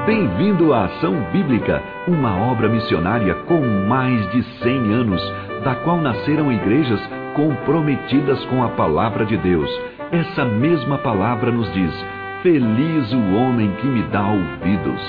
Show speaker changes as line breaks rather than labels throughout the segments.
Bem-vindo à Ação Bíblica, uma obra missionária com mais de 100 anos, da qual nasceram igrejas comprometidas com a Palavra de Deus. Essa mesma palavra nos diz: feliz o homem que me dá ouvidos.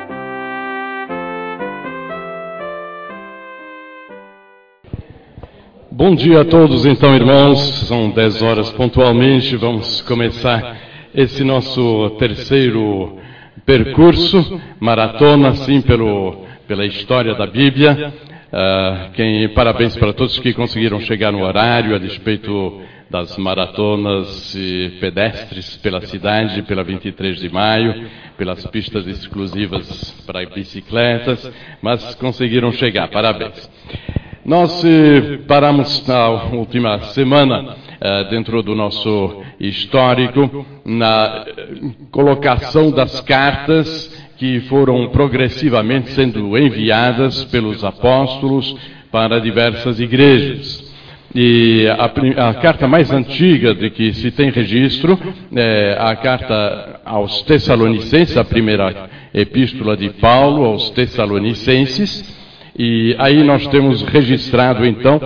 Bom dia a todos, então, irmãos. São 10 horas pontualmente. Vamos começar esse nosso terceiro percurso, maratona, assim, pela história da Bíblia. Parabéns para todos que conseguiram chegar no horário, a despeito das maratonas pedestres pela cidade, pela 23 de maio, pelas pistas exclusivas para bicicletas, mas conseguiram chegar. Parabéns. Nós paramos na última semana, dentro do nosso histórico, na colocação das cartas que foram progressivamente sendo enviadas pelos apóstolos para diversas igrejas. E a carta mais antiga de que se tem registro é a carta aos Tessalonicenses, a primeira epístola de Paulo aos Tessalonicenses. E aí nós temos registrado, então,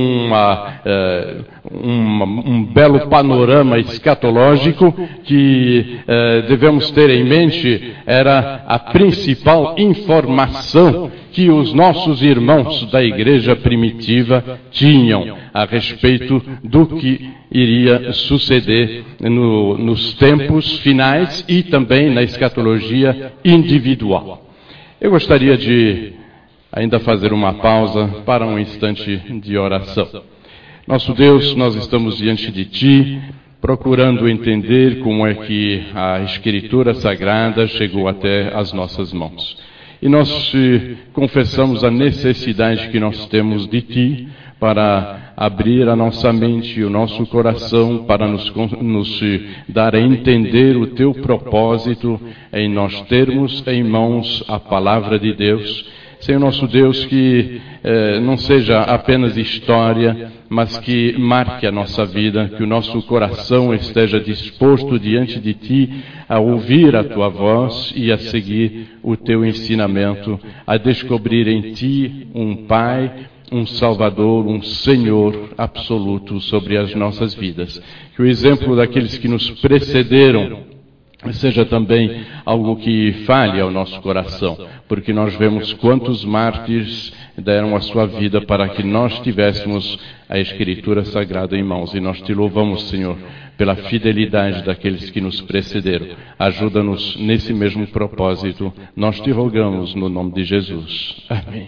um belo panorama escatológico que devemos ter em mente era a principal informação que os nossos irmãos da igreja primitiva tinham a respeito do que iria suceder nos tempos finais e também na escatologia individual. Eu gostaria de ainda fazer uma pausa para um instante de oração. Nosso Deus, nós estamos diante de Ti, procurando entender como é que a Escritura Sagrada chegou até as nossas mãos. E nós confessamos a necessidade que nós temos de Ti para abrir a nossa mente e o nosso coração para nos dar a entender o Teu propósito em nós termos em mãos a Palavra de Deus. Senhor nosso Deus, que não seja apenas história, mas que marque a nossa vida, que o nosso coração esteja disposto diante de Ti a ouvir a Tua voz e a seguir o Teu ensinamento, a descobrir em Ti um Pai, um Salvador, um Senhor absoluto sobre as nossas vidas. Que o exemplo daqueles que nos precederam seja também algo que fale ao nosso coração, porque nós vemos quantos mártires deram a sua vida para que nós tivéssemos a Escritura Sagrada em mãos. E nós Te louvamos, Senhor, pela fidelidade daqueles que nos precederam. Ajuda-nos nesse mesmo propósito. Nós Te rogamos no nome de Jesus. Amém.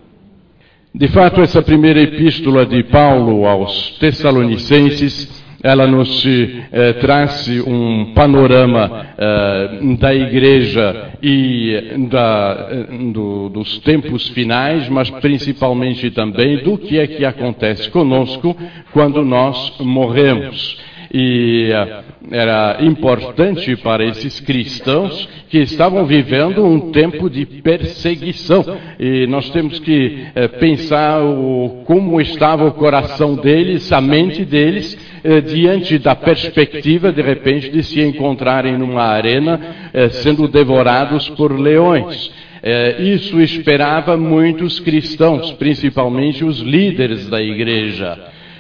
De fato, essa primeira epístola de Paulo aos Tessalonicenses, ela nos traz um panorama da igreja e dos tempos finais, mas principalmente também do que é que acontece conosco quando nós morremos. E era importante para esses cristãos que estavam vivendo um tempo de perseguição. E nós temos que pensar como estava o coração deles, a mente deles, diante da perspectiva, de repente, de se encontrarem numa arena sendo devorados por leões. Isso esperava muitos cristãos, principalmente os líderes da igreja.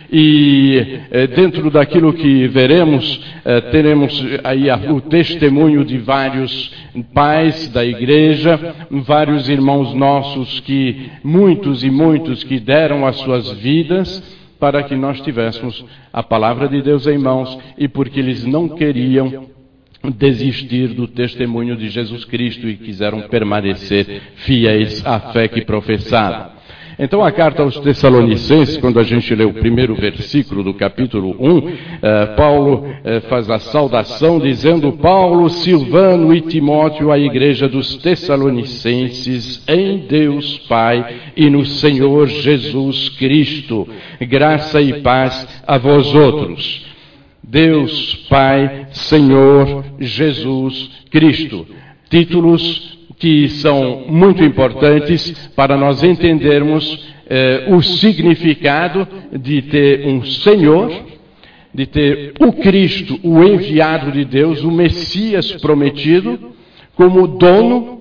E dentro daquilo que veremos, teremos aí o testemunho de vários pais da igreja, vários irmãos nossos muitos que deram as suas vidas para que nós tivéssemos a palavra de Deus em mãos e porque eles não queriam desistir do testemunho de Jesus Cristo e quiseram permanecer fiéis à fé que professaram. Então, a carta aos Tessalonicenses, quando a gente lê o primeiro versículo do capítulo 1, Paulo faz a saudação dizendo: Paulo, Silvano e Timóteo, à igreja dos Tessalonicenses, em Deus Pai e no Senhor Jesus Cristo, graça e paz a vós outros. Deus Pai, Senhor Jesus Cristo. Títulos que são muito importantes para nós entendermos o significado de ter um Senhor, de ter o Cristo, o enviado de Deus, o Messias prometido, como dono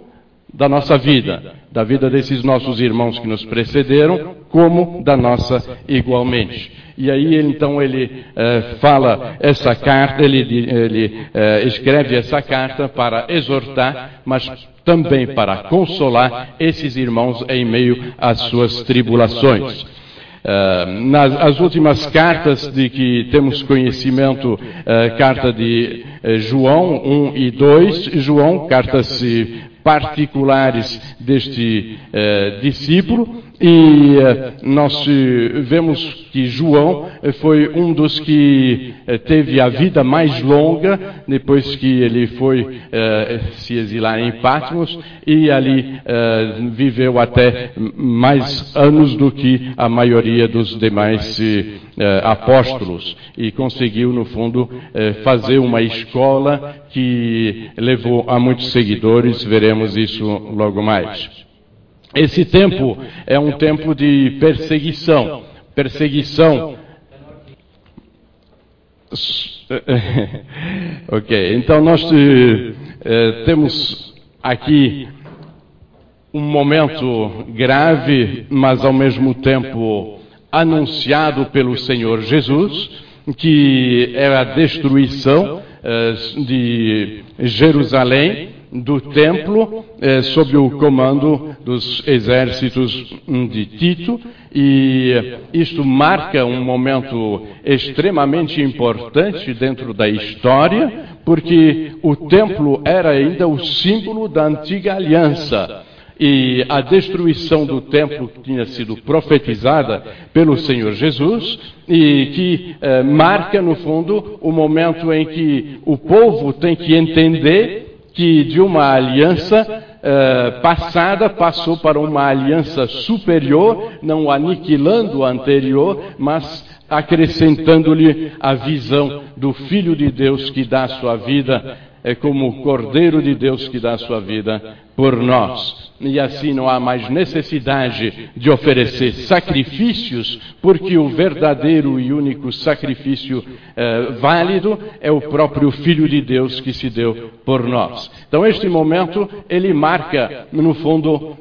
da nossa vida, da vida desses nossos irmãos que nos precederam, como da nossa igualmente. E aí, então, ele fala essa carta, ele escreve essa carta para exortar, mas também para consolar esses irmãos em meio às suas tribulações. As últimas cartas de que temos conhecimento, carta de João 1 e 2, João, cartas particulares deste discípulo, e nós vemos que João foi um dos que teve a vida mais longa, depois que ele foi se exilar em Patmos, e ali viveu até mais anos do que a maioria dos demais apóstolos, e conseguiu, no fundo, fazer uma escola que levou a muitos seguidores. Veremos isso logo mais. Esse tempo é um tempo de perseguição. Ok, então nós temos aqui um momento grave, mas ao mesmo tempo anunciado pelo Senhor Jesus, que é a destruição de Jerusalém, do templo, sob o comando dos exércitos de Tito, e isto marca um momento extremamente importante dentro da história, porque o templo era ainda o símbolo da antiga aliança. E a destruição do templo que tinha sido profetizada pelo Senhor Jesus, e que marca, no fundo, o momento em que o povo tem que entender que de uma aliança passada passou para uma aliança superior, não aniquilando a anterior, mas acrescentando-lhe a visão do Filho de Deus que dá a sua vida, como o Cordeiro de Deus que dá a sua vida por nós. E assim não há mais necessidade de oferecer sacrifícios, porque o verdadeiro e único sacrifício válido é o próprio Filho de Deus que se deu por nós. Então este momento, ele marca, no fundo,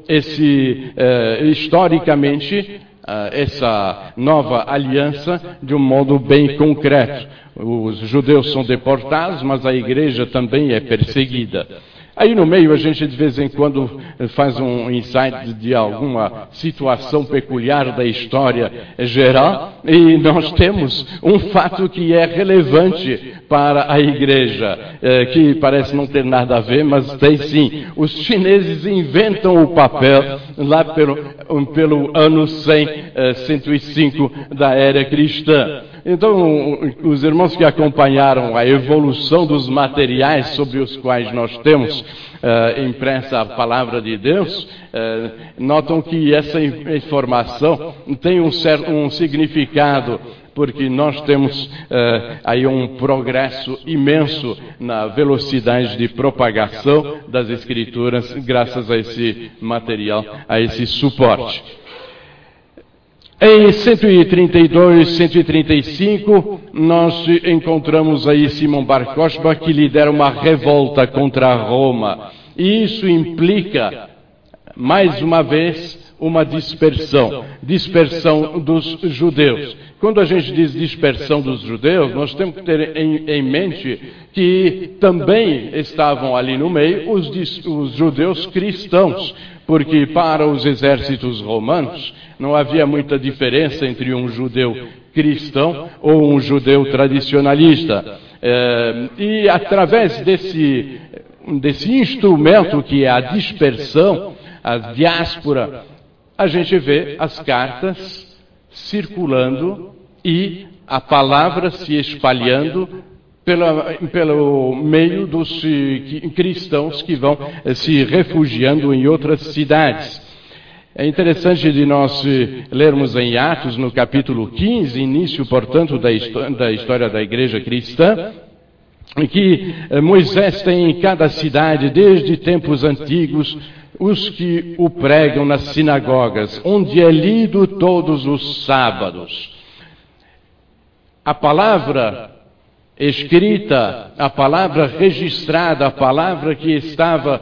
historicamente, essa nova aliança de um modo bem concreto. Os judeus são deportados, mas a igreja também é perseguida. Aí no meio a gente de vez em quando faz um insight de alguma situação peculiar da história geral, e nós temos um fato que é relevante para a igreja, que parece não ter nada a ver, mas tem sim. Os chineses inventam o papel lá pelo ano 105 da era cristã. Então, os irmãos que acompanharam a evolução dos materiais sobre os quais nós temos impressa a palavra de Deus, notam que essa informação tem um significado, porque nós temos aí um progresso imenso na velocidade de propagação das Escrituras, graças a esse material, a esse suporte. Em 132, 135, nós encontramos aí Simão Bar Kokhba, que lidera uma revolta contra Roma. E isso implica, mais uma vez, uma dispersão dos judeus. Quando a gente diz dispersão dos judeus, nós temos que ter em mente que também estavam ali no meio os judeus cristãos, porque para os exércitos romanos não havia muita diferença entre um judeu cristão ou um judeu tradicionalista. E através desse instrumento que é a dispersão, a diáspora, a gente vê as cartas circulando e a palavra se espalhando pelo meio dos cristãos que vão se refugiando em outras cidades. É interessante de nós lermos em Atos, no capítulo 15, início, portanto, da história da igreja cristã, que Moisés tem em cada cidade, desde tempos antigos, os que o pregam nas sinagogas, onde é lido todos os sábados. A palavra escrita, a palavra registrada, a palavra que estava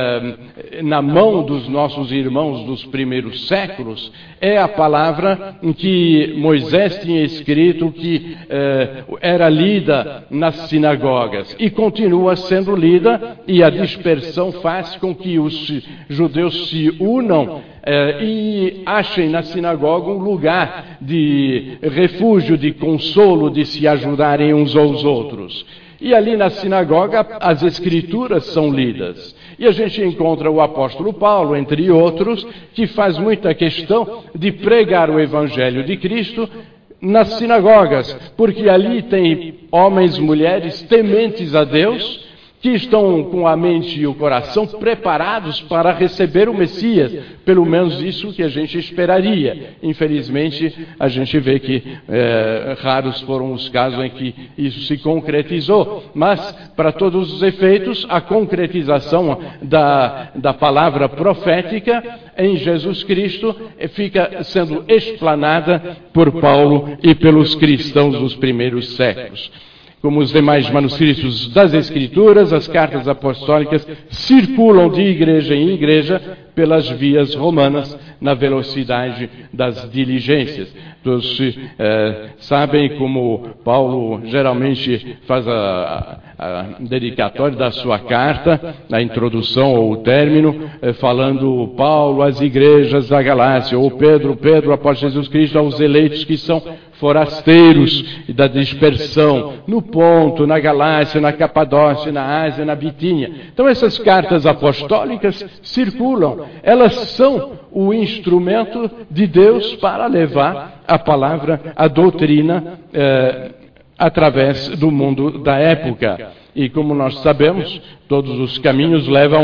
na mão dos nossos irmãos dos primeiros séculos, é a palavra que Moisés tinha escrito, que era lida nas sinagogas e continua sendo lida, e a dispersão faz com que os judeus se unam e achem na sinagoga um lugar de refúgio, de consolo, de se ajudarem uns aos outros. E ali na sinagoga as Escrituras são lidas. E a gente encontra o apóstolo Paulo, entre outros, que faz muita questão de pregar o Evangelho de Cristo nas sinagogas, porque ali tem homens e mulheres tementes a Deus, que estão com a mente e o coração preparados para receber o Messias, pelo menos isso que a gente esperaria. Infelizmente, a gente vê que raros foram os casos em que isso se concretizou, mas, para todos os efeitos, a concretização da palavra profética em Jesus Cristo fica sendo explanada por Paulo e pelos cristãos dos primeiros séculos. Como os demais manuscritos das Escrituras, as cartas apostólicas circulam de igreja em igreja pelas vias romanas na velocidade das diligências. Todos sabem como Paulo geralmente faz a dedicatória da sua carta, a introdução ou o término, falando Paulo às igrejas da Galácia, ou Pedro, após Jesus Cristo, aos eleitos que são forasteiros e da dispersão, no Ponto, na Galácia, na Capadócia, na Ásia, na Bitínia. Então essas cartas apostólicas circulam, elas são o instrumento de Deus para levar a palavra, a doutrina, através do mundo da época. E como nós sabemos, todos os caminhos levam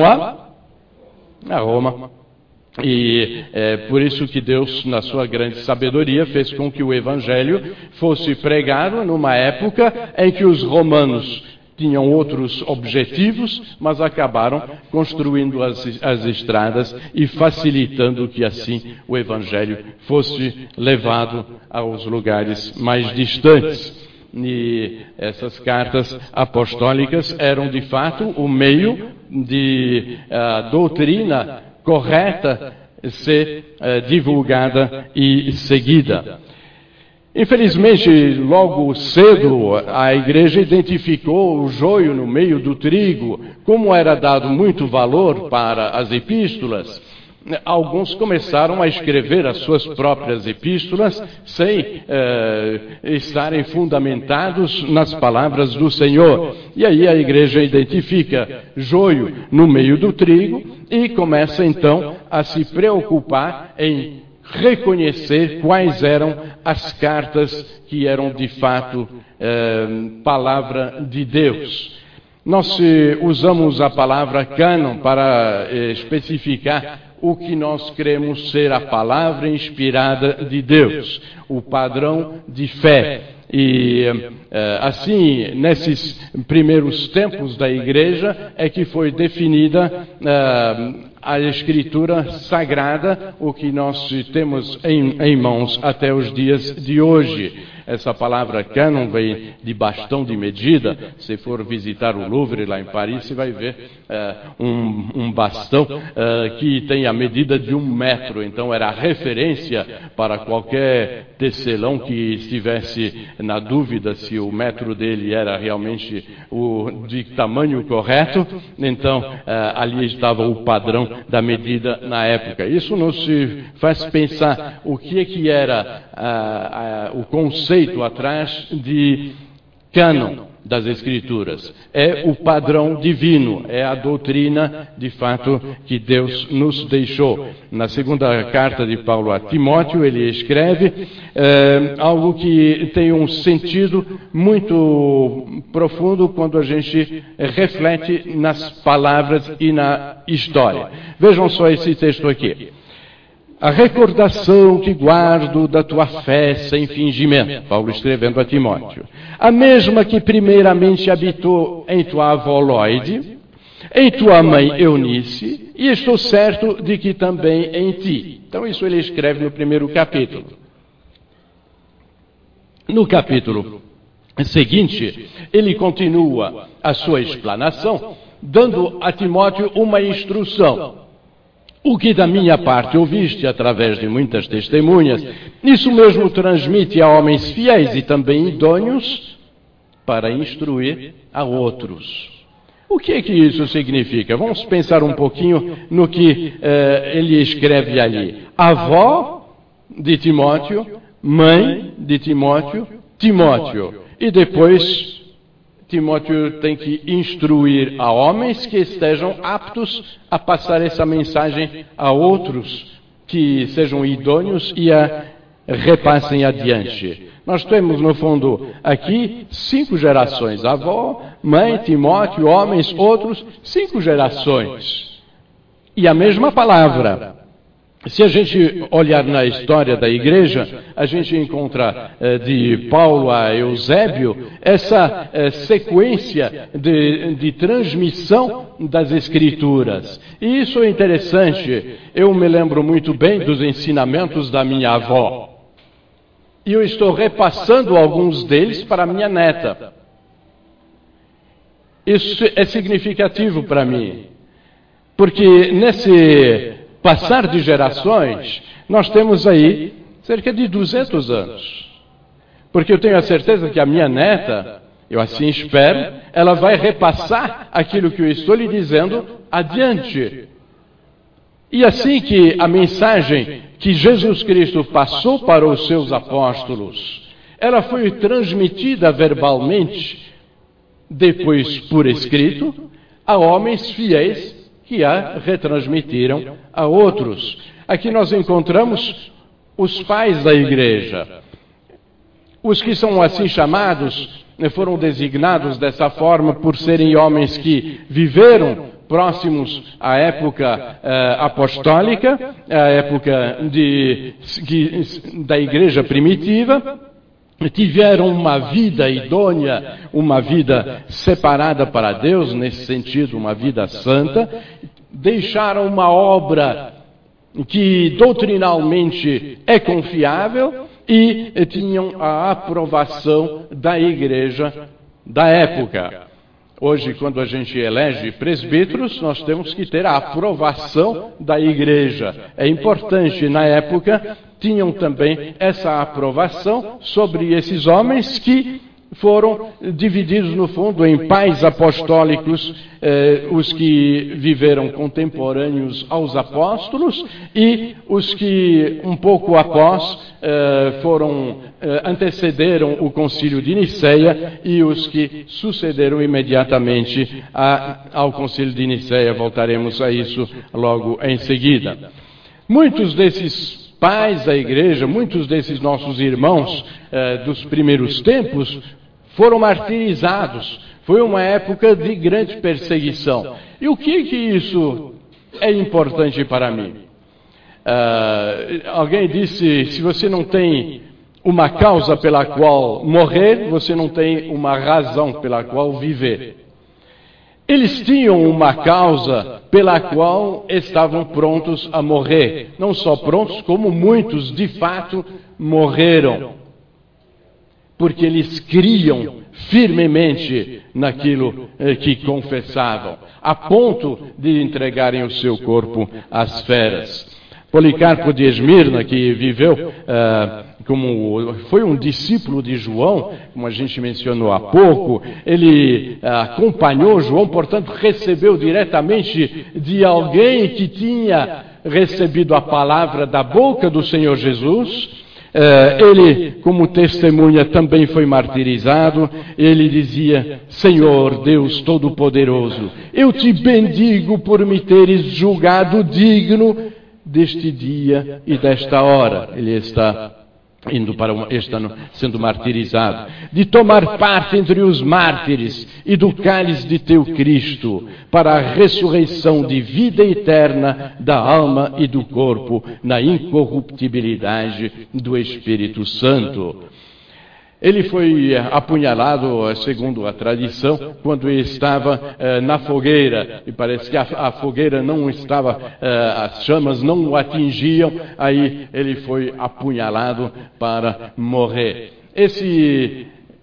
a Roma. E é por isso que Deus, na sua grande sabedoria, fez com que o Evangelho fosse pregado numa época em que os romanos tinham outros objetivos, mas acabaram construindo as estradas e facilitando que assim o Evangelho fosse levado aos lugares mais distantes. E essas cartas apostólicas eram de fato o meio de doutrina correta ser divulgada e seguida. Infelizmente, logo cedo, a igreja identificou o joio no meio do trigo. Como era dado muito valor para as epístolas, alguns começaram a escrever as suas próprias epístolas sem estarem fundamentados nas palavras do Senhor. E aí a igreja identifica joio no meio do trigo e começa então a se preocupar em reconhecer quais eram as cartas que eram de fato palavra de Deus. Nós usamos a palavra cânon para especificar o que nós cremos ser a palavra inspirada de Deus, o padrão de fé. E assim, nesses primeiros tempos da igreja, é que foi definida a Escritura Sagrada, o que nós temos em mãos até os dias de hoje. Essa palavra cânon vem de bastão de medida. Se for visitar o Louvre lá em Paris, você vai ver um bastão que tem a medida de 1 metro. Então era a referência para qualquer tecelão que estivesse na dúvida se o metro dele era realmente de tamanho correto. Então ali estava o padrão da medida na época. Isso nos faz pensar o que era o conceito atrás de cânon das Escrituras. É o padrão divino, é a doutrina, de fato, que Deus nos deixou. Na segunda carta de Paulo a Timóteo, ele escreve algo que tem um sentido muito profundo quando a gente reflete nas palavras e na história. Vejam só esse texto aqui. A recordação que guardo da tua fé sem fingimento, Paulo escrevendo a Timóteo, a mesma que primeiramente habitou em tua avó Lóide, em tua mãe Eunice, e estou certo de que também em ti. Então isso ele escreve no primeiro capítulo. No capítulo seguinte, ele continua a sua explanação, dando a Timóteo uma instrução. O que da minha parte ouviste através de muitas testemunhas, isso mesmo transmite a homens fiéis e também idôneos para instruir a outros. O que é que isso significa? Vamos pensar um pouquinho no que ele escreve ali. Avó de Timóteo, mãe de Timóteo, Timóteo. E depois, Timóteo tem que instruir a homens que estejam aptos a passar essa mensagem a outros que sejam idôneos e a repassem adiante. Nós temos, no fundo, aqui 5 gerações. Avó, mãe, Timóteo, homens, outros, 5 gerações. E a mesma palavra. Se a gente olhar na história da igreja, a gente encontra de Paulo a Eusébio essa sequência de transmissão das Escrituras. E isso é interessante. Eu me lembro muito bem dos ensinamentos da minha avó. E eu estou repassando alguns deles para a minha neta. Isso é significativo para mim, porque nesse passar de gerações, nós temos aí cerca de 200 anos. Porque eu tenho a certeza que a minha neta, eu assim espero, ela vai repassar aquilo que eu estou lhe dizendo adiante. E assim que a mensagem que Jesus Cristo passou para os seus apóstolos, ela foi transmitida verbalmente, depois por escrito, a homens fiéis que a retransmitiram a outros. Aqui nós encontramos os pais da igreja. Os que são assim chamados, foram designados dessa forma por serem homens que viveram próximos à época apostólica, à época da igreja primitiva, tiveram uma vida idônea, uma vida separada para Deus, nesse sentido, uma vida santa, deixaram uma obra que doutrinalmente é confiável e tinham a aprovação da igreja da época. Hoje, quando a gente elege presbíteros, nós temos que ter a aprovação da igreja. É importante, na época, tinham também essa aprovação sobre esses homens que foram divididos, no fundo, em pais apostólicos, os que viveram contemporâneos aos apóstolos, e os que, um pouco após, antecederam o concílio de Niceia, e os que sucederam imediatamente ao concílio de Niceia. Voltaremos a isso logo em seguida. Muitos desses pais da igreja, muitos desses nossos irmãos dos primeiros tempos, foram martirizados. Foi uma época de grande perseguição. E o que isso é importante para mim? Alguém disse, se você não tem uma causa pela qual morrer, você não tem uma razão pela qual viver. Eles tinham uma causa pela qual estavam prontos a morrer. Não só prontos, como muitos, de fato, morreram. Porque eles criam firmemente naquilo que confessavam, a ponto de entregarem o seu corpo às feras. Policarpo de Esmirna, que viveu foi um discípulo de João, como a gente mencionou há pouco, ele acompanhou João, portanto recebeu diretamente de alguém que tinha recebido a palavra da boca do Senhor Jesus. Ele, como testemunha, também foi martirizado. Ele dizia: Senhor Deus Todo-Poderoso, eu te bendigo por me teres julgado digno deste dia e desta hora. Ele está sendo martirizado, de tomar parte entre os mártires e do cálice de teu Cristo, para a ressurreição de vida eterna da alma e do corpo, na incorruptibilidade do Espírito Santo. Ele foi apunhalado, segundo a tradição, quando estava na fogueira, e parece que a fogueira não estava, as chamas não o atingiam, aí ele foi apunhalado para morrer. Esse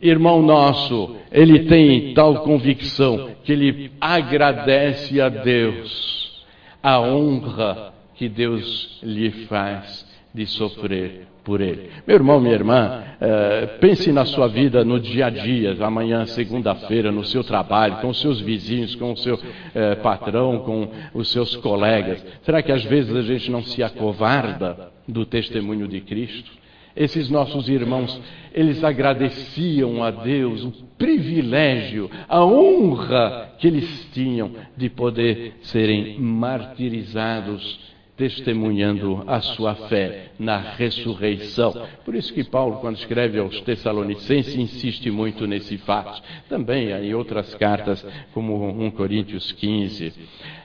irmão nosso, ele tem tal convicção que ele agradece a Deus a honra que Deus lhe faz de sofrer por ele. Meu irmão, minha irmã, pense na sua vida no dia a dia, amanhã, segunda-feira, no seu trabalho, com os seus vizinhos, com o seu patrão, com os seus colegas. Será que às vezes a gente não se acovarda do testemunho de Cristo? Esses nossos irmãos, eles agradeciam a Deus o privilégio, a honra que eles tinham de poder serem martirizados, testemunhando a sua fé na ressurreição. Por isso que Paulo, quando escreve aos Tessalonicenses, insiste muito nesse fato. Também em outras cartas, como 1 Coríntios 15.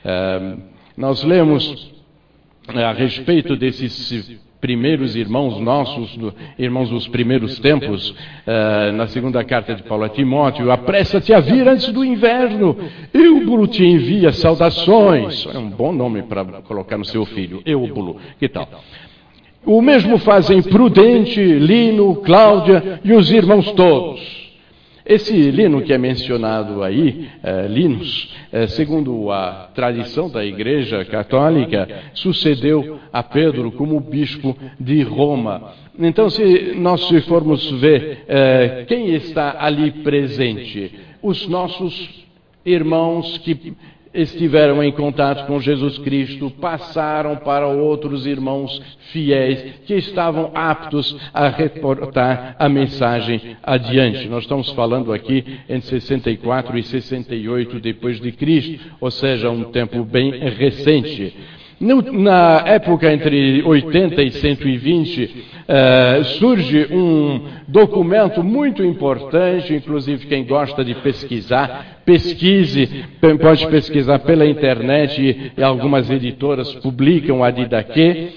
Nós lemos a respeito desses primeiros irmãos nossos, irmãos dos primeiros tempos, na segunda carta de Paulo a Timóteo: apressa-te a vir antes do inverno, Eubulo te envia saudações. É um bom nome para colocar no seu filho, Eubulo, que tal? O mesmo fazem Prudente, Lino, Cláudia e os irmãos todos. Esse Lino que é mencionado aí, Linus, segundo a tradição da Igreja Católica, sucedeu a Pedro como bispo de Roma. Então, se nós formos ver quem está ali presente, os nossos irmãos que estiveram em contato com Jesus Cristo, passaram para outros irmãos fiéis que estavam aptos a reportar a mensagem adiante. Nós estamos falando aqui entre 64 e 68 depois de Cristo, ou seja, um tempo bem recente. Na época entre 80 e 120, surge um documento muito importante, inclusive quem gosta de pesquisar, pesquise, pode pesquisar pela internet, e algumas editoras publicam a Didaquê.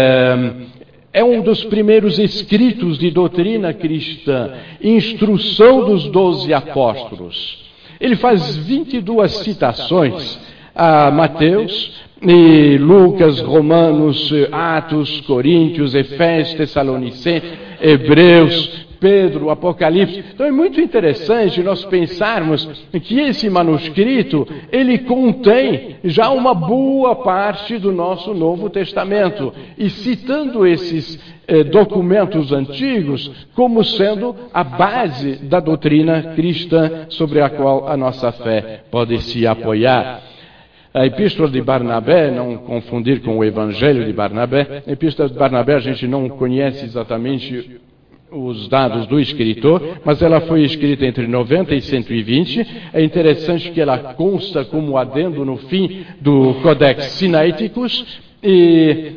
É um dos primeiros escritos de doutrina cristã, Instrução dos 12 Apóstolos. Ele faz 22 citações a Mateus, e Lucas, Romanos, Atos, Coríntios, Efésios, Tessalonicenses, Hebreus, Pedro, Apocalipse. Então é muito interessante nós pensarmos que esse manuscrito, ele contém já uma boa parte do nosso Novo Testamento, e citando esses documentos antigos como sendo a base da doutrina cristã sobre a qual a nossa fé pode se apoiar. A Epístola de Barnabé, não confundir com o Evangelho de Barnabé, a Epístola de Barnabé a gente não conhece exatamente os dados do escritor, mas ela foi escrita entre 90 e 120. É interessante que ela consta como adendo no fim do Codex Sinaiticus, e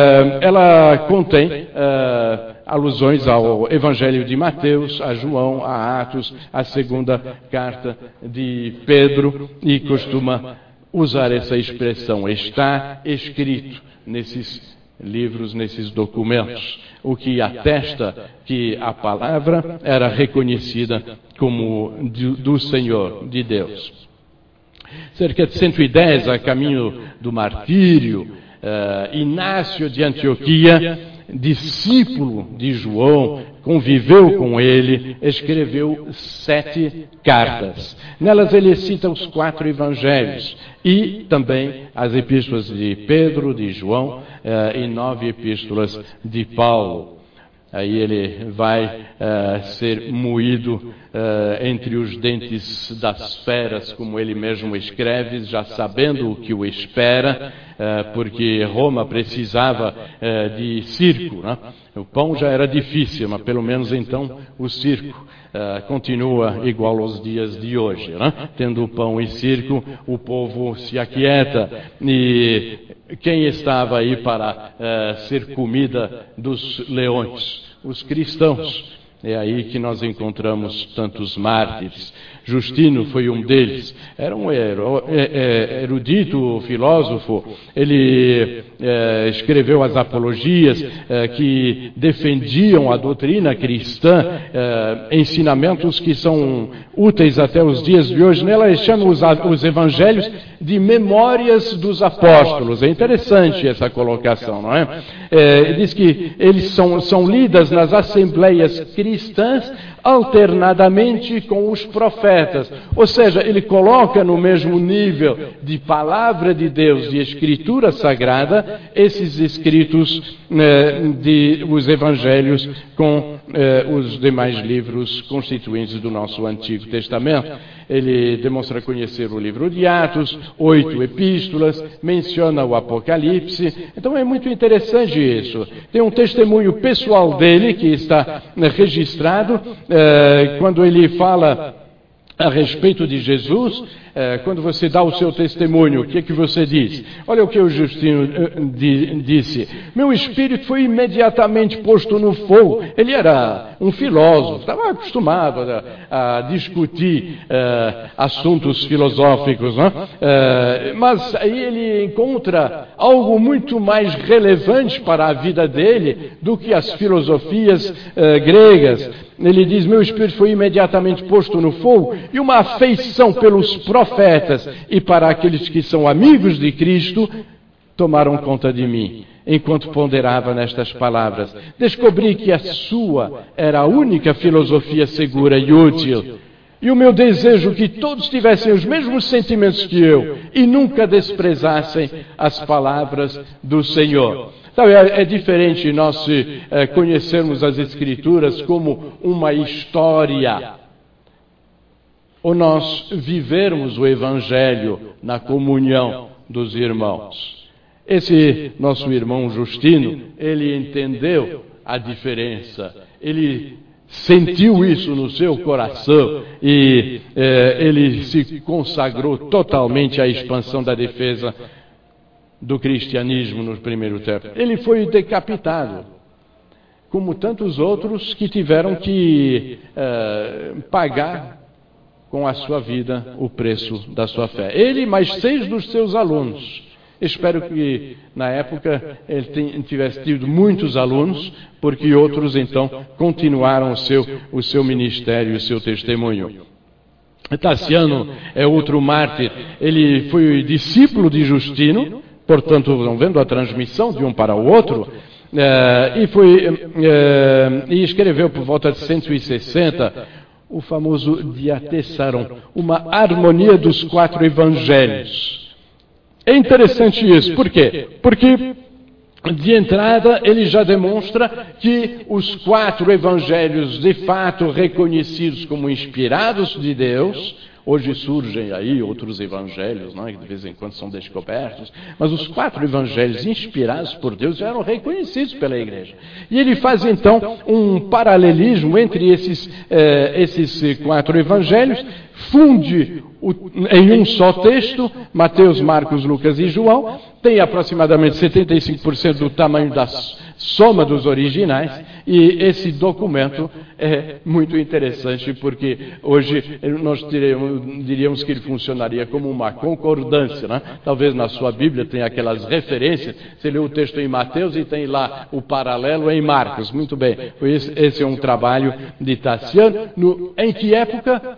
ela contém alusões ao Evangelho de Mateus, a João, a Atos, a segunda carta de Pedro, e costuma usar essa expressão, está escrito nesses livros, nesses documentos, o que atesta que a palavra era reconhecida como do Senhor, de Deus. Cerca de 110, a caminho do martírio, Inácio de Antioquia, discípulo de João, conviveu com ele, escreveu 7 cartas. Nelas ele cita os 4 evangelhos e também as epístolas de Pedro, de João e 9 epístolas de Paulo. Aí ele vai ser moído entre os dentes das feras, como ele mesmo escreve, já sabendo o que o espera, porque Roma precisava de circo, né? O pão já era difícil, mas pelo menos então o circo continua igual aos dias de hoje, né? Tendo pão e circo, o povo se aquieta. E quem estava aí para ser comida dos leões? Os cristãos. É aí que nós encontramos tantos mártires. Justino foi um deles. Era um erudito filósofo. Ele escreveu as apologias que defendiam a doutrina cristã, ensinamentos que são úteis até os dias de hoje. Nela ele chama os evangelhos de memórias dos apóstolos. É interessante essa colocação, não é? Diz que eles são lidas nas assembleias cristãs cristãs alternadamente com os profetas. Ou seja, ele coloca no mesmo nível de palavra de Deus e escritura sagrada esses escritos os evangelhos com os demais livros constituintes do nosso Antigo Testamento. Ele demonstra conhecer o livro de Atos, 8 epístolas, menciona o Apocalipse. Então é muito interessante isso. Tem um testemunho pessoal dele que está registrado quando ele fala a respeito de Jesus. Quando você dá o seu testemunho, o que é que você diz? Olha o que o Justino disse. Meu espírito foi imediatamente posto no fogo. Ele era um filósofo, estava acostumado a discutir assuntos filosóficos, não? Mas aí ele encontra algo muito mais relevante para a vida dele do que as filosofias gregas. Ele diz, meu espírito foi imediatamente posto no fogo, e uma afeição pelos profetas e para aqueles que são amigos de Cristo tomaram conta de mim. Enquanto ponderava nestas palavras, descobri que a sua era a única filosofia segura e útil. E o meu desejo que todos tivessem os mesmos sentimentos que eu e nunca desprezassem as palavras do Senhor. Então, é diferente nós conhecermos as Escrituras como uma história, ou nós vivermos o Evangelho na comunhão dos irmãos. Esse nosso irmão Justino, ele entendeu a diferença, ele sentiu isso no seu coração e ele se consagrou totalmente à expansão da defesa do cristianismo no primeiro tempo. Ele foi decapitado, como tantos outros que tiveram que pagar com a sua vida o preço da sua fé. Ele e mais 6 dos seus alunos. Espero que na época ele tivesse tido muitos alunos, porque outros então continuaram o seu ministério e o seu testemunho. Tassiano é outro mártir. Ele foi discípulo de Justino, portanto, estão vendo a transmissão de um para o outro, e escreveu por volta de 160 o famoso Diatessaron, uma harmonia dos 4 evangelhos. É interessante isso, por quê? Porque, de entrada, ele já demonstra que os 4 evangelhos, de fato reconhecidos como inspirados de Deus. Hoje surgem aí outros evangelhos, não é? Que de vez em quando são descobertos, mas os 4 evangelhos inspirados por Deus já eram reconhecidos pela igreja. E ele faz então um paralelismo entre esses 4 evangelhos, funde em um só texto, Mateus, Marcos, Lucas e João, tem aproximadamente 75% do tamanho da soma dos originais, e esse documento é muito interessante porque hoje nós diríamos que ele funcionaria como uma concordância, né? Talvez na sua Bíblia tenha aquelas referências, você lê o texto em Mateus e tem lá o paralelo em Marcos. Muito bem, esse é um trabalho de Tassiano. Em que época?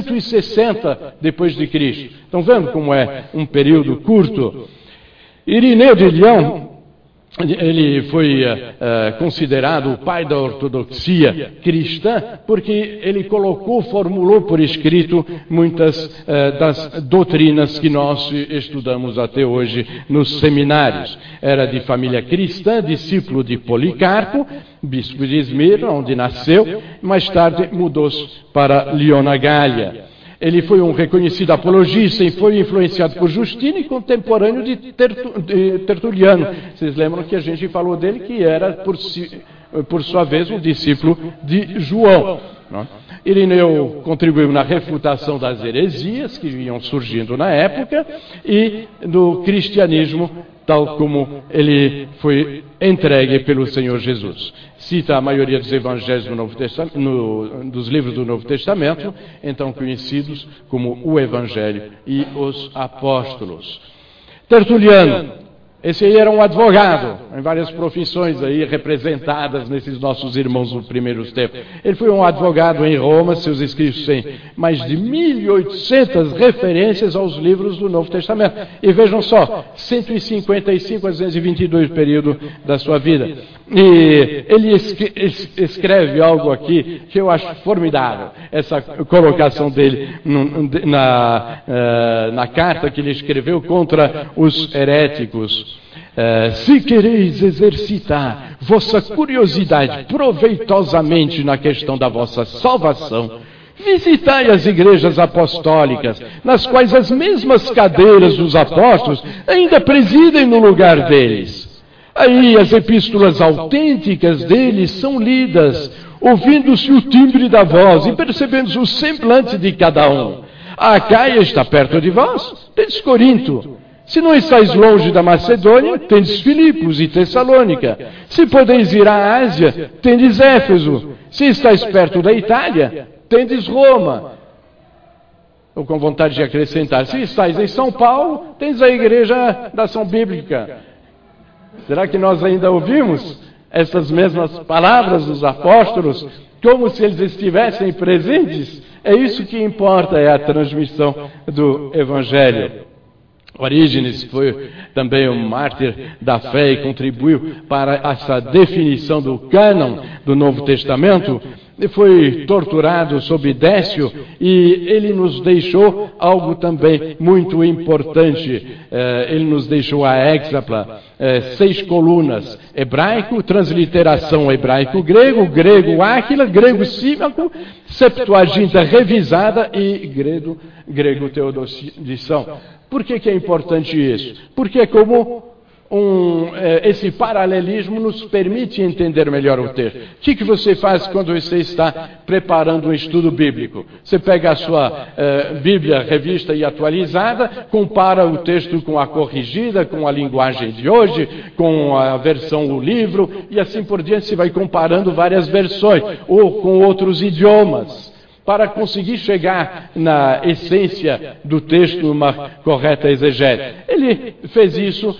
160 depois de Cristo. Estão vendo como é um período curto? Irineu de Lyon, ele foi considerado o pai da ortodoxia cristã, porque ele formulou por escrito muitas das doutrinas que nós estudamos até hoje nos seminários. Era de família cristã, discípulo de Policarpo, bispo de Esmirna, onde nasceu, mais tarde mudou-se para Lyon, na Gália. Ele foi um reconhecido apologista e foi influenciado por Justino e contemporâneo de Tertuliano. Vocês lembram que a gente falou dele que era, por sua vez, um discípulo de João. Não? Irineu contribuiu na refutação das heresias que vinham surgindo na época e do cristianismo, tal como ele foi entregue pelo Senhor Jesus. Cita a maioria dos evangelhos do Novo Testamento, dos livros do Novo Testamento, então conhecidos como o Evangelho e os Apóstolos. Tertuliano, Esse aí era um advogado, em várias profissões aí representadas nesses nossos irmãos dos primeiros tempos. Ele foi um advogado em Roma, seus escritos têm mais de 1.800 referências aos livros do Novo Testamento. E vejam só, 155 a 222 período da sua vida. E ele escreve algo aqui que eu acho formidável, essa colocação dele na carta que ele escreveu contra os heréticos. Se quereis exercitar vossa curiosidade proveitosamente na questão da vossa salvação, visitai as igrejas apostólicas, nas quais as mesmas cadeiras dos apóstolos ainda presidem no lugar deles. Aí as epístolas autênticas deles são lidas, ouvindo-se o timbre da voz e percebendo-se o semblante de cada um. A Acaia está perto de vós, tendes Corinto. Se não estáis longe da Macedônia, tendes Filipos e Tessalônica. Se podeis ir à Ásia, tendes Éfeso. Se estáis perto da Itália, tendes Roma. Ou com vontade de acrescentar, se estáis em São Paulo, tendes a Igreja da Ação Bíblica. Será que nós ainda ouvimos essas mesmas palavras dos apóstolos, como se eles estivessem presentes? É isso que importa, é a transmissão do Evangelho. Orígenes foi também um mártir da fé e contribuiu para essa definição do cânon do Novo Testamento. Ele foi torturado sob Décio e ele nos deixou algo também muito importante. Ele nos deixou a Hexapla, 6 colunas, hebraico, transliteração hebraico-grego, grego-áquila, grego-símaco, Septuaginta revisada e grego-teodosição. Por que é importante isso? Porque como esse paralelismo nos permite entender melhor o texto. O que você faz quando você está preparando um estudo bíblico? Você pega a sua Bíblia revista e atualizada, compara o texto com a corrigida, com a linguagem de hoje, com a versão do livro, e assim por diante você vai comparando várias versões, ou com outros idiomas, para conseguir chegar na essência do texto, numa correta exegese. Ele fez isso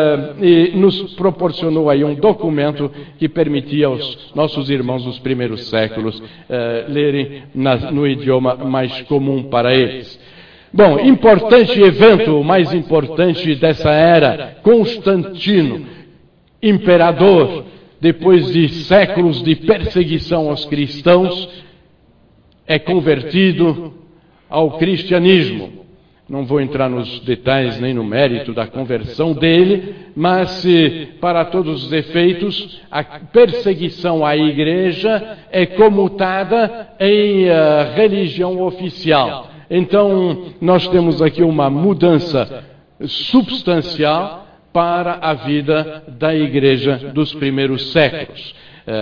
e nos proporcionou aí um documento que permitia aos nossos irmãos dos primeiros séculos lerem no idioma mais comum para eles. Bom, importante evento, o mais importante dessa era, Constantino, imperador, depois de séculos de perseguição aos cristãos, é convertido ao cristianismo. Não vou entrar nos detalhes nem no mérito da conversão dele, mas para todos os efeitos, a perseguição à igreja é comutada em religião oficial. Então, nós temos aqui uma mudança substancial para a vida da igreja dos primeiros séculos.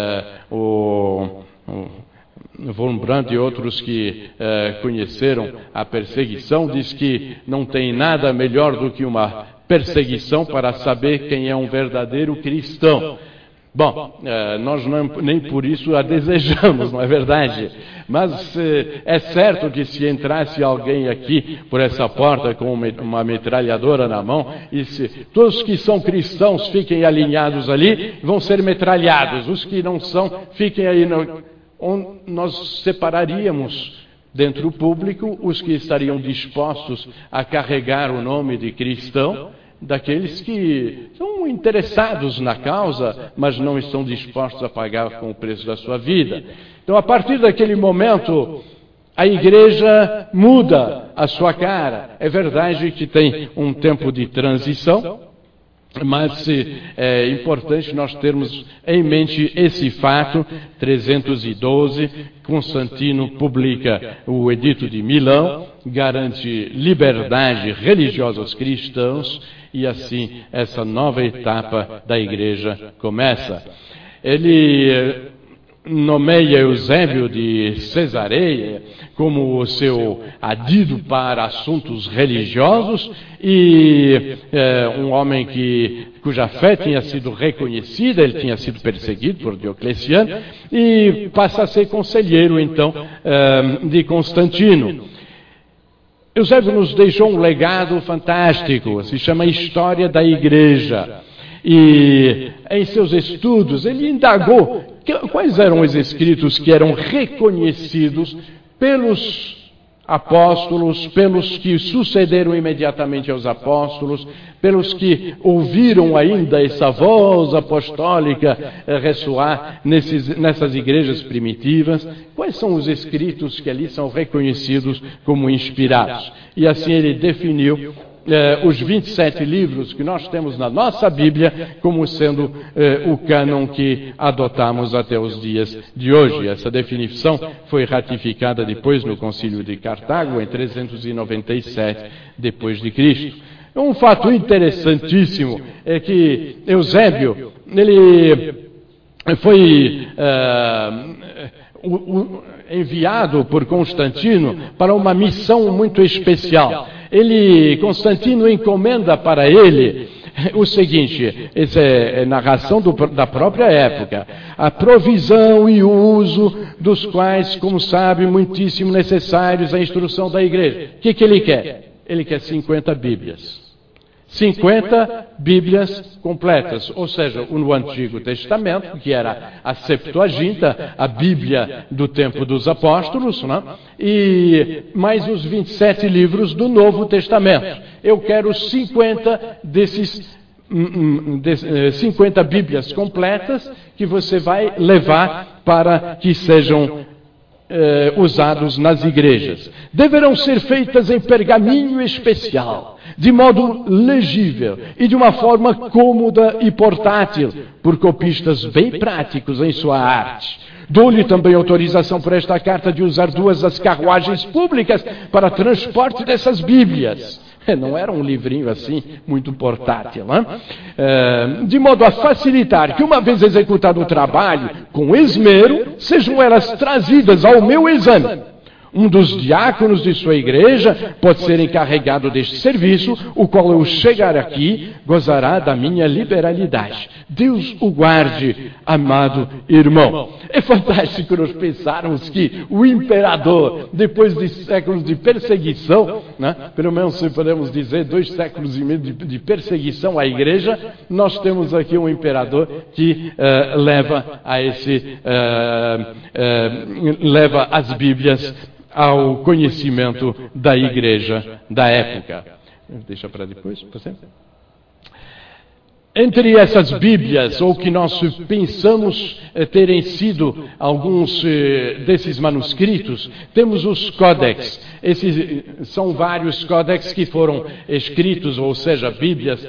Von Brandt e outros que conheceram a perseguição diz que não tem nada melhor do que uma perseguição para saber quem é um verdadeiro cristão. Bom, nós nem por isso a desejamos, não é verdade? Mas é certo que se entrasse alguém aqui por essa porta com uma metralhadora na mão, e se todos que são cristãos fiquem alinhados ali, vão ser metralhados. Os que não são, fiquem aí nós separaríamos dentro do público os que estariam dispostos a carregar o nome de cristão, daqueles que são interessados na causa, mas não estão dispostos a pagar com o preço da sua vida. Então, a partir daquele momento, a igreja muda a sua cara. É verdade que tem um tempo de transição, mas é importante nós termos em mente esse fato. 312, Constantino publica o Edito de Milão, garante liberdade religiosa aos cristãos, e assim essa nova etapa da igreja começa. Ele nomeia Eusébio de Cesareia como o seu adido para assuntos religiosos e um homem cuja fé tinha sido reconhecida, ele tinha sido perseguido por Diocleciano, e passa a ser conselheiro, então, de Constantino. Eusébio nos deixou um legado fantástico, se chama História da Igreja. E em seus estudos ele indagou quais eram os escritos que eram reconhecidos pelos apóstolos, pelos que sucederam imediatamente aos apóstolos, pelos que ouviram ainda essa voz apostólica ressoar nessas igrejas primitivas. Quais são os escritos que ali são reconhecidos como inspirados? E assim ele definiu os 27 livros que nós temos na nossa Bíblia como sendo o cânon que adotamos até os dias de hoje. Essa definição foi ratificada depois no Concílio de Cartago, em 397 depois de Cristo. Um fato interessantíssimo é que Eusébio, ele foi enviado por Constantino para uma missão muito especial. Constantino encomenda para ele o seguinte, essa é narração da própria época: a provisão e o uso dos quais, como sabe, muitíssimo necessários à instrução da igreja. O que ele quer? Ele quer 50 Bíblias. 50 Bíblias completas, ou seja, no Antigo Testamento, que era a Septuaginta, a Bíblia do tempo dos apóstolos, né? E mais os 27 livros do Novo Testamento. Eu quero 50 desses 50 Bíblias completas que você vai levar para que sejam usados nas igrejas. Deverão ser feitas em pergaminho especial, de modo legível e de uma forma cômoda e portátil, por copistas bem práticos em sua arte. Dou-lhe também autorização por esta carta de usar 2 das carruagens públicas para transporte dessas Bíblias. Não era um livrinho assim, muito portátil, né? De modo a facilitar que, uma vez executado o trabalho, com esmero, sejam elas trazidas ao meu exame. Um dos diáconos de sua igreja pode ser encarregado deste serviço, o qual, eu chegar aqui, gozará da minha liberalidade. Deus o guarde, amado irmão. É fantástico nós pensarmos que o imperador, depois de séculos de perseguição, né, pelo menos se podemos dizer 2 séculos e meio de perseguição à igreja, nós temos aqui um imperador que leva as Bíblias ao conhecimento da igreja da época. Deixa para depois, você? Entre essas Bíblias, ou que nós pensamos terem sido alguns desses manuscritos, temos os códex. Esses são vários códex que foram escritos, ou seja, Bíblias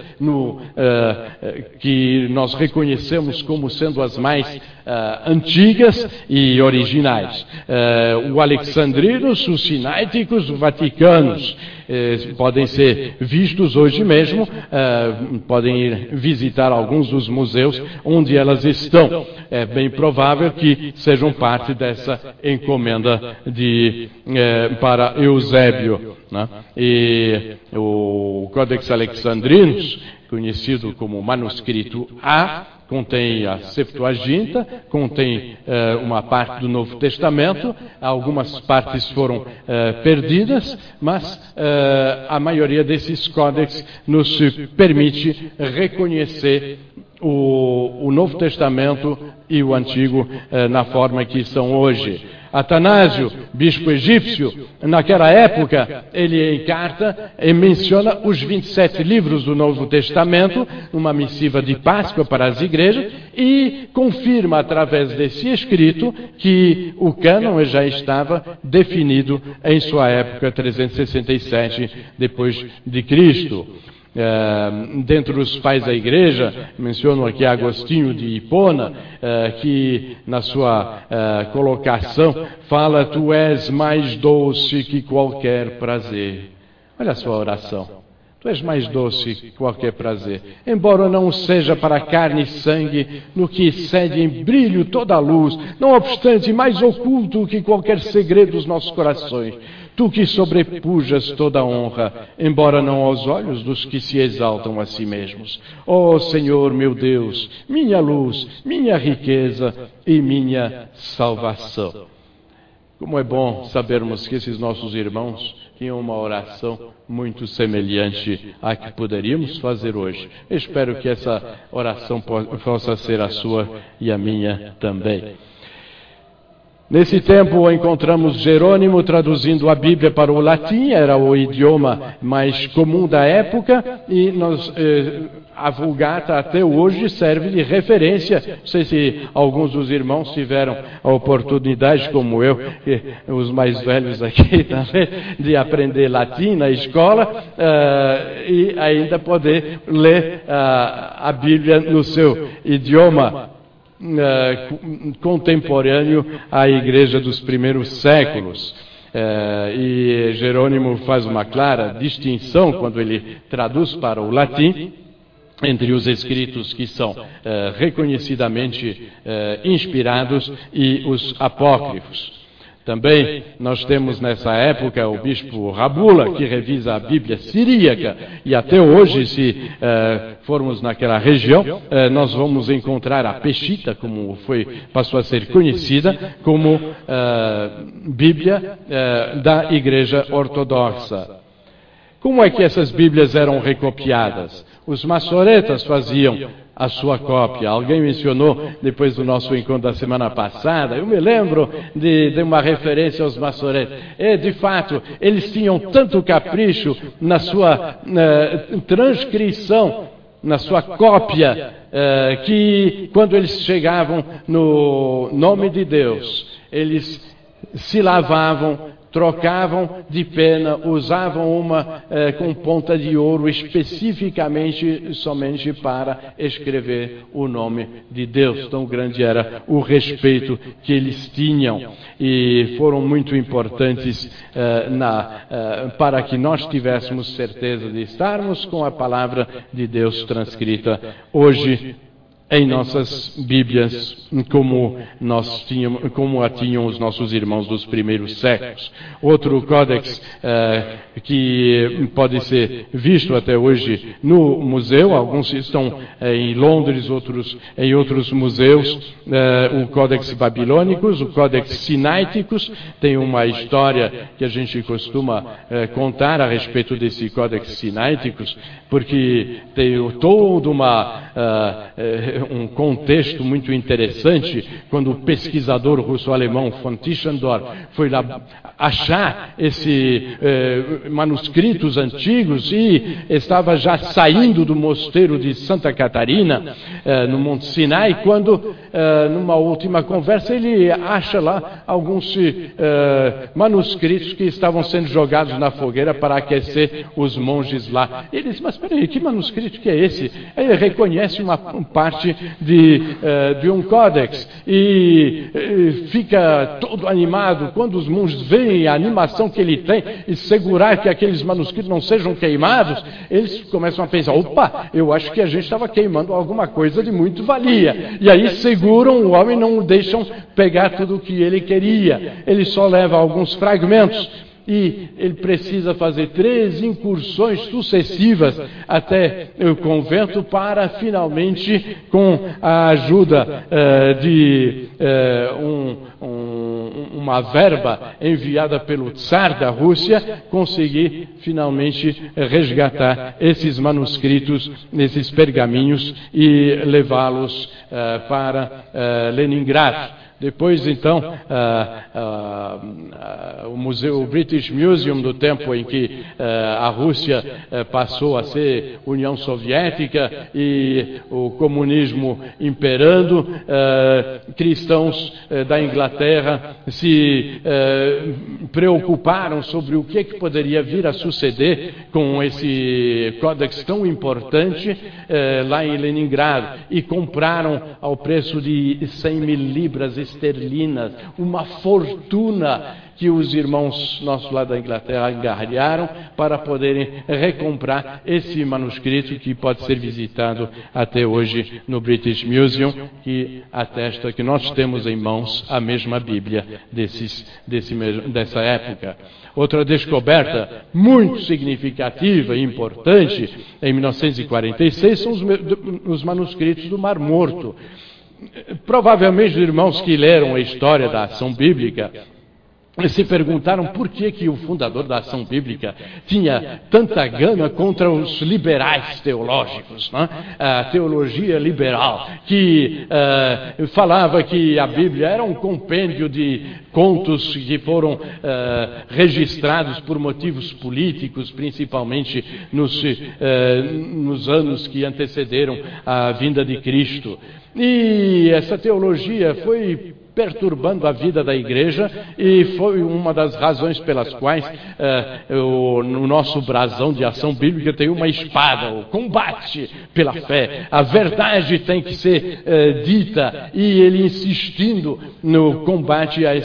que nós reconhecemos como sendo as mais antigas e originais. O Alexandrinos, os Sinaíticos, os Vaticanos. Podem ser vistos hoje mesmo, podem ir visitar alguns dos museus onde elas estão. É bem provável que sejam parte dessa encomenda para Eusébio, né? E o Codex Alexandrinus, conhecido como manuscrito A, contém a Septuaginta, contém uma parte do Novo Testamento, algumas partes foram perdidas, mas a maioria desses códex nos permite reconhecer o Novo Testamento e o Antigo na forma que são hoje. Atanásio, bispo egípcio, naquela época, ele encarta e menciona os 27 livros do Novo Testamento, numa missiva de Páscoa para as igrejas, e confirma através desse escrito que o cânon já estava definido em sua época, 367 depois de Cristo. Dentre os pais da igreja, menciono aqui Agostinho de Hipona, que na sua colocação fala: tu és mais doce que qualquer prazer. Olha a sua oração. Tu és mais doce que qualquer prazer, embora não seja para carne e sangue, no que excede em brilho toda a luz, não obstante mais oculto que qualquer segredo dos nossos corações. Tu que sobrepujas toda a honra, embora não aos olhos dos que se exaltam a si mesmos. Ó Senhor meu Deus, minha luz, minha riqueza e minha salvação. Como é bom sabermos que esses nossos irmãos tinham uma oração muito semelhante à que poderíamos fazer hoje. Eu espero que essa oração possa ser a sua e a minha também. Nesse tempo encontramos Jerônimo traduzindo a Bíblia para o latim, era o idioma mais comum da época, e a Vulgata até hoje serve de referência. Não sei se alguns dos irmãos tiveram a oportunidade, como eu, os mais velhos aqui também, de aprender latim na escola e ainda poder ler a Bíblia no seu idioma contemporâneo à igreja dos primeiros séculos. E Jerônimo faz uma clara distinção quando ele traduz para o latim entre os escritos que são reconhecidamente inspirados e os apócrifos. Também nós temos nessa época o bispo Rabula, que revisa a Bíblia siríaca, e até hoje, se formos naquela região, nós vamos encontrar a Peshita, como passou a ser conhecida, como Bíblia da Igreja Ortodoxa. Como é que essas Bíblias eram recopiadas? Os maçoretas faziam a sua cópia. Alguém mencionou, depois do nosso encontro da semana passada, eu me lembro de uma referência aos maçoretas. De fato, eles tinham tanto capricho na sua transcrição, na sua cópia, que quando eles chegavam no nome de Deus, eles se lavavam, trocavam de pena, usavam uma com ponta de ouro especificamente somente para escrever o nome de Deus. Tão grande era o respeito que eles tinham e foram muito importantes para que nós tivéssemos certeza de estarmos com a palavra de Deus transcrita hoje em nossas Bíblias, como a tinham os nossos irmãos dos primeiros séculos. Outro códex que pode ser visto até hoje no museu, alguns estão em Londres, outros em outros museus, o Códex Babilônicos, o Códex Sinaiticus. Tem uma história que a gente costuma contar a respeito desse Códex Sinaiticus, porque tem todo um contexto muito interessante, quando o pesquisador russo-alemão von Tischendorf foi lá achar esses manuscritos antigos e estava já saindo do mosteiro de Santa Catarina, no Monte Sinai, quando, numa última conversa, ele acha lá alguns manuscritos que estavam sendo jogados na fogueira para aquecer os monges lá. Ele diz, mas peraí, que manuscrito que é esse? Ele reconhece uma parte de um códex e fica todo animado quando os monges veem a animação que ele tem e segurar que aqueles manuscritos não sejam queimados. Eles começam a pensar, opa, eu acho que a gente estava queimando alguma coisa de muito valia. E aí seguram o homem, não o deixam pegar tudo o que ele queria. Ele só leva alguns fragmentos. E ele precisa fazer 3 incursões sucessivas até o convento para finalmente, com a ajuda de uma verba enviada pelo Tsar da Rússia, conseguir finalmente resgatar esses manuscritos, esses pergaminhos e levá-los para Leningrado. Depois, então, o British Museum, do tempo em que a Rússia passou a ser União Soviética e o comunismo imperando, cristãos da Inglaterra se preocuparam sobre o que poderia vir a suceder com esse códex tão importante lá em Leningrado e compraram ao preço de 100 mil libras esterlinas, uma fortuna que os irmãos nossos lá da Inglaterra engargalharam para poderem recomprar esse manuscrito que pode ser visitado até hoje no British Museum, que atesta que nós temos em mãos a mesma Bíblia dessa época. Outra descoberta muito significativa e importante em 1946 são os manuscritos do Mar Morto. Provavelmente os irmãos que leram a história da ação bíblica se perguntaram por que o fundador da Ação Bíblica tinha tanta gana contra os liberais teológicos, né? A teologia liberal, que falava que a Bíblia era um compêndio de contos que foram registrados por motivos políticos, principalmente nos anos que antecederam a vinda de Cristo. E essa teologia foi perturbando a vida da igreja e foi uma das razões pelas quais no nosso brasão de Ação Bíblica tem uma espada, o combate pela fé. A verdade tem que ser dita, e ele insistindo no combate a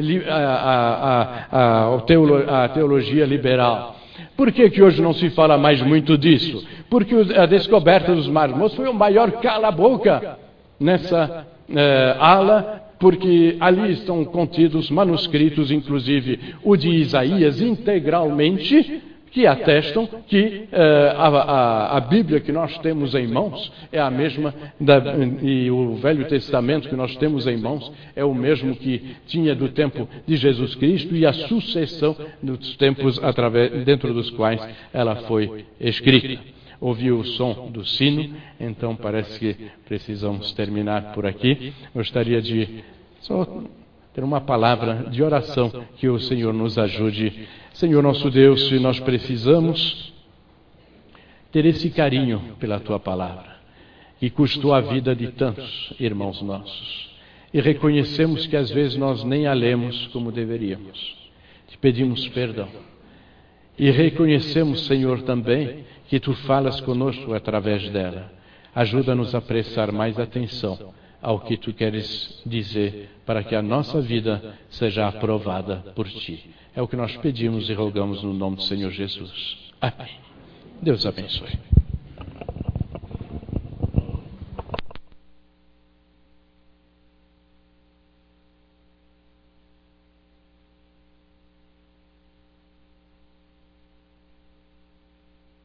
a teologia liberal. Por que hoje não se fala mais muito disso? Porque a descoberta dos marmos foi o maior cala-boca nessa ala, porque ali estão contidos manuscritos, inclusive o de Isaías integralmente, que atestam que a Bíblia que nós temos em mãos é a mesma, e o Velho Testamento que nós temos em mãos é o mesmo que tinha do tempo de Jesus Cristo e a sucessão dos tempos dentro dos quais ela foi escrita. Ouviu o som do sino, então parece que precisamos terminar por aqui. Gostaria de só ter uma palavra de oração, que o Senhor nos ajude. Senhor nosso Deus, nós precisamos ter esse carinho pela Tua palavra, que custou a vida de tantos irmãos nossos. E reconhecemos que às vezes nós nem a lemos como deveríamos. Te pedimos perdão. E reconhecemos, Senhor, também que Tu falas conosco através dela. Ajuda-nos a prestar mais atenção ao que Tu queres dizer, para que a nossa vida seja aprovada por Ti. É o que nós pedimos e rogamos no nome do Senhor Jesus. Amém. Deus abençoe.